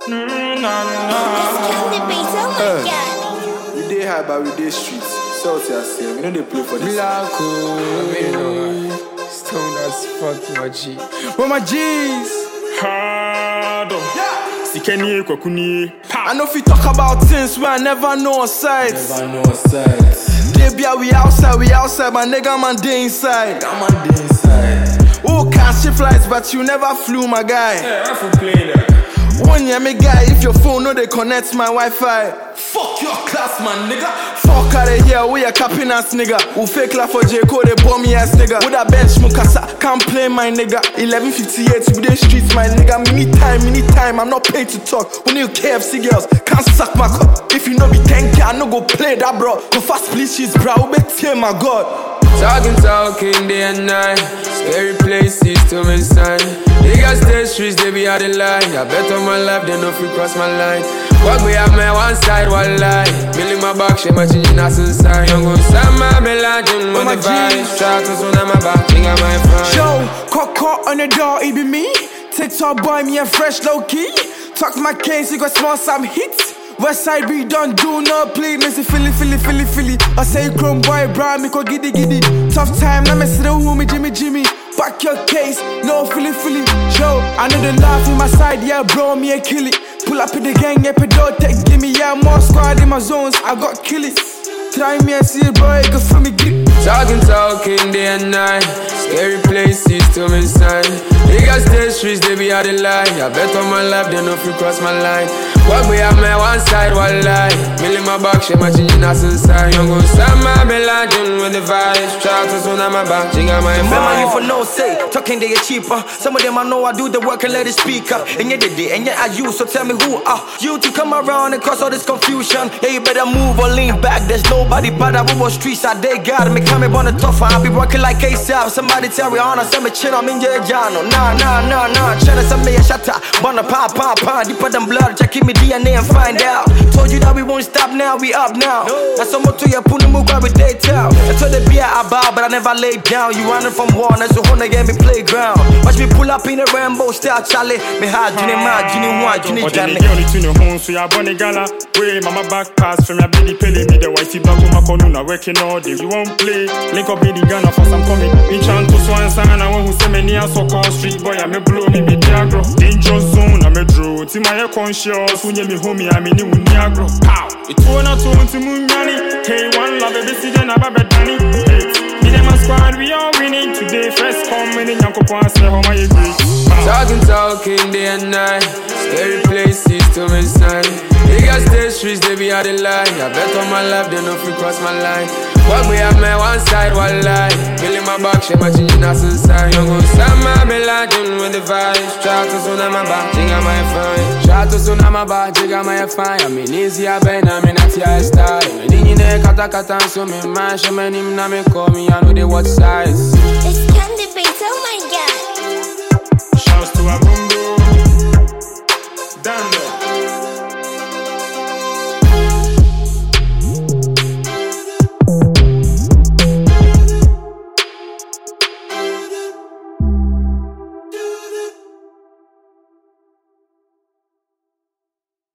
We dey high, but we dey streets. So what you say? We know they play for this. Blanco, stone as fuck, my G. Where my G's? Hard on. Sikeni kwakuni. I know if you talk about things where I never know on sight. Never know sight. They be we outside, my nigga man dey inside. Man dey inside. Oh, can't see flights, but you never flew, my guy. Yeah, I for play that. One year, me guy, if your phone no they connect my Wi-Fi. Fuck your class, man, nigga. Fuck out of here, we a capping ass nigga. Who fake laugh for J Cole, they bomb me ass nigga. With a bench, Mukasa, can't play my nigga. 11:58, we the streets, my nigga. Mini time, I'm not paid to talk. When you KFC girls, can't suck my cup. If you know be 10K, I no go play that, bro. Go fast, please, she's bro, tear my God. Talking day and night. Scary places to me sign. Niggas stay streets, they be out the line. I bet on my life, they no free cross my line. Walk we have my one side, one line. Milling my back, she my chin ass inside. Young go summer, me legend, when the vibes. Shout to soon, my back, king of my phone. Yo, cock on the door, it be me. TikTok boy, me a fresh low key. Talk my case, you got small some hits. Westside we don't do no play. Me say Philly. I say chrome boy, bra, me go giddy. Tough time, now me see the homie Jimmy. Back your case, no Philly. Yo, I know the laugh in my side, yeah, bro, me a kill it. Pull up in the gang, yeah, pedal, take, give me, yeah, more squad in my zones, I got kill it. Try me and see it, bro, you can feel me grip. Talking day and night. Scary places to me sign. Niggas stay streets, they be out the line. I bet on my life, they no free cross my line. Walk we have my one side, one line. Milling my back, she my chin ass inside. Young go summer, me legend with the vibes. Shout to soon, my back, she got my phone. Remember you for no say, talking they are cheaper. Some of them I know I do the work and let it speak up. And yeah, they did, and yeah, I use, so tell me who are you to come around and cause all this confusion. Yeah, you better move or lean back. There's nobody but I will streets I they got me coming on the tough. I be working like ASAP. Somebody tell me on, send me chin, I'm in your jano. Nah. Tryna send me a shatter. Wanna pop. Deeper than blood, check me DNA and find out. Told you that we won't stop now, we up now. That's some more to your punu move with day tell. I told the beer I bow, but I never laid down. You running from war, that's a whole again me playground. Watch me pull up in a rainbow style, Charlie. Me hard, you need mad, you need what, you need Johnny. Only to your home, so you're bunny gala. Way, mama back pass from your baby pelly. Me the whitey back on my corner, working all day. You won't play. Link up in the gun for some coming. Me chant to swan sang and I want who say me near so call street boy. I me blow me diagro. Danger zone, I me draw. Ti my conscious, when you me homie, I mean you niagro. Pow! It's one or two to Munyani. Hey, one love every season, I'm a bad Danny. Me them a squad, we all winning today. First come in Yanko Point, say how my agree. Talking day and night. Scary places to me sign. Niggas stay streets, they be out the line. I bet on my life, they no free cross my line. Walk we have my one side, one line. Milling my back, she my chin ass inside. Young go summer, me legend with the vibes. Shout to soon, my back, she got my fine. Shout to soon, my back, she got my fine. I mean easy, I been, I mean not your style. Me ding in the kata, so me man, she man him, na me call me, I know they watch size. It's Candy Beats, oh my god. Shouts to a boom.